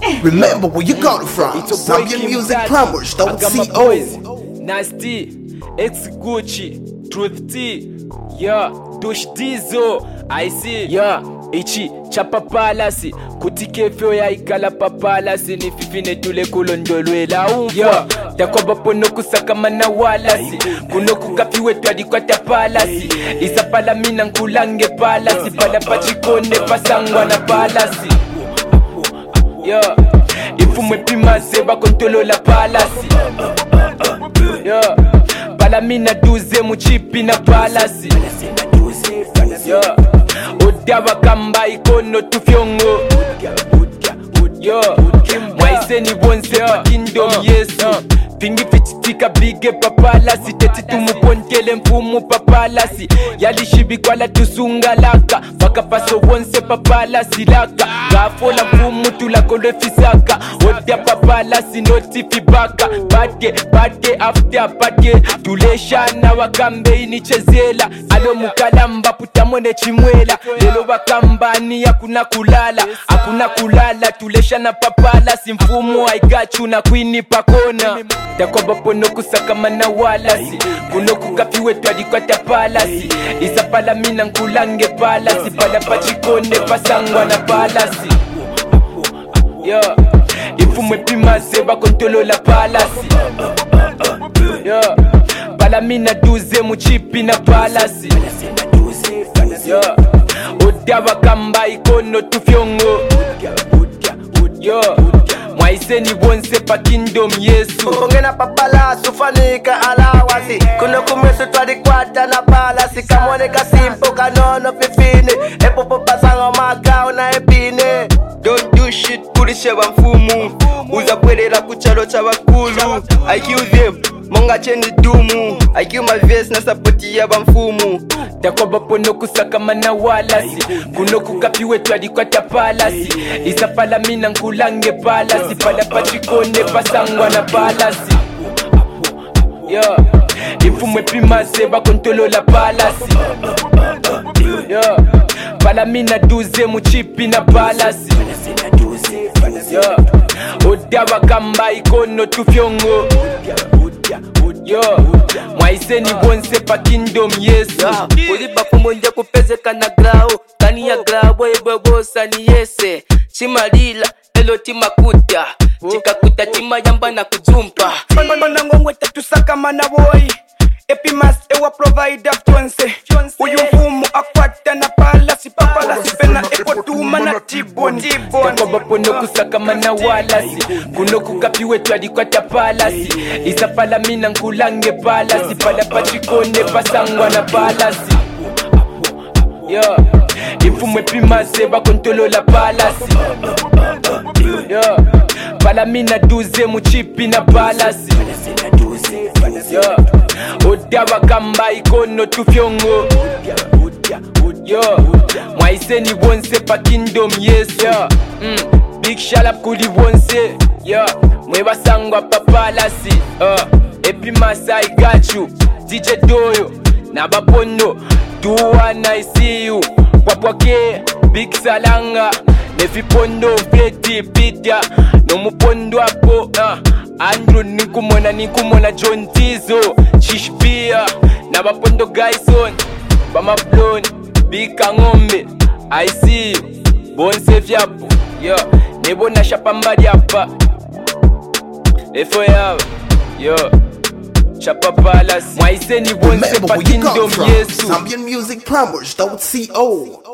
Remember where you got it from. Zambian Music Plumbers, don't see Nasty, X Gucci, Truth T, yeah, Dush Dizo, I see, yeah, Ichi, Chapa Palasi, Kutike Fioya Ikala Papalasi, ni fifine tule kulondolwe la umfa. Takoba pono kusaka mana walasi, kuno kukapi wetu adikwata palasi. Isa pala mina nkulange palasi, pala pachikone pasangwa na palasi. Yeah, ifumwe pima seba kontolo la palasi. Yeah, pala mina duze muchipi na palasi. Yeah, odawa kamba ikono tufyongo. Yeah, mwaise ni bonse pa kingdom Yesu. Fingi fichitika bige papalasi, teti tumupontele mfumu papalasi. Yalishibi kwa la tusunga laka, waka paso wonse papalasi laka. Gafola mfumu tulakole fisaka, odia papalasi notifi baka. Bade after bade, tuleshana wakambe inichezela. Alo mukalamba putamone chimwela, lelo wakambani hakuna kulala, tuleshana papalasi. Mfumu I got you na queen pakona. Takoba pono kusaka mana walasi, kuno kukapi wetu adikwata palasi. Isa pala mina nkulange palasi, pala pachikone pasangwa na palasi. Yeah, ifumwe pima seba kontolo la palasi. Yeah, pala mina duze muchipi na palasi. Yeah, odawa kamba ikono tufyongo. Yeah, mwaise ni bonse pa kingdom Yesu. Ongena papala sufanika alawasi, kuno kumesu twadikwata na palasi. Kamoneka simpo kanono fifine, epopo pasango makao na epine. Don't do shit kulishe wa mfumu, uza pwelera kuchalo cha wakulu. I kill them, monga cheni dumu, I kill my vest na sapoti ya wa mfumu. Takoba pono kusaka mana walasi, kuno kukapi wetu adikwata palasi. Isa pala mina nkulange palasi, pala pachikone pasangwa na palasi. Yeah, ifumwe pima seba kontolo la palasi. Yeah, pala mina duze muchipi na palasi. Yeah, odawa kamba ikono tufyongo. Yeah, mwaise ni bonse pa kingdom Yesu. Uliba kumonja kupezeka na grao, kani ya grao ebobosa ni yese. Chimalila, eloti makuta, chikakuta chima yamba na kujumpa. Ngongwe tatusaka mana boy, epimas ewa provider ftonse. Uyu mfumu akwata na palasi, papalasi pena ekotuma na tibon. Takoba pono kusaka mana walasi, kuno kukapi wetu adikwata palasi. Isa pala mina nkulange palasi, pala pachikone pasangwa na palasi. Yeah, ifumwe pima seba kontolo la palasi. Yeah, pala mina duze muchipi na palasi. Yeah, odawa kamba ikono tufyongo. Yeah, mwaise ni bonse pa kingdom Yesu. Yeah, big shout out kuli bonse. Yeah, mweba sangwa papalasi. Epi masa I got you, DJ Doyo na bapono. Duwana I see you, wapwake big salanga. Nefipondo feti pita, no mupondo hapo. Andrew nikumona John Tizo, Shishbia na bapondo Gaison, Bama Blon, Big Kangombe. I see you, bonse vyapo. Yeah, nebo na shapamba diapa. Efo yao, yo, Chapa Palace. Mwaise ni bonse pa kingdom Yesu. Zambian Music Plumbers, don't see